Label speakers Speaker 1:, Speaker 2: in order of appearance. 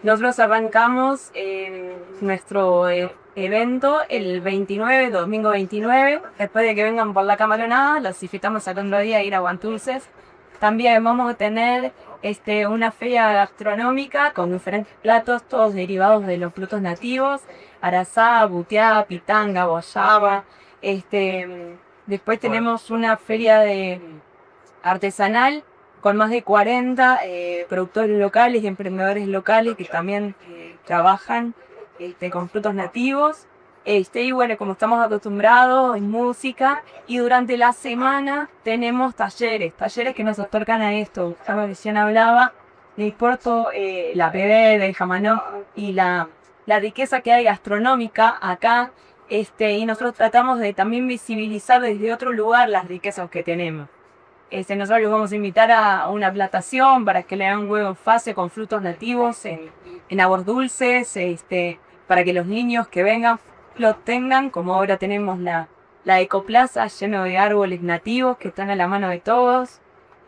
Speaker 1: Nosotros arrancamos nuestro evento el 29, domingo 29. Después de que vengan por la camaronada, los invitamos al otro día a ir a Guantulces. También vamos a tener una feria gastronómica con diferentes platos, todos derivados de los frutos nativos: arazá, butiá, pitanga, guayaba. Después tenemos una feria artesanal con más de 40 productores locales y emprendedores locales que también trabajan con frutos nativos. Y bueno, como estamos acostumbrados, en música. Y durante la semana tenemos talleres que nos otorgan a esto. Como recién hablaba, le importo la bebé, el jamanó y la riqueza que hay gastronómica acá. Y nosotros tratamos de también visibilizar desde otro lugar las riquezas que tenemos. Nosotros los vamos a invitar a una plantación para que le hagan huevo en fase con frutos nativos en aguas dulces, para que los niños que vengan lo tengan, como ahora tenemos la ecoplaza lleno de árboles nativos que están a la mano de todos.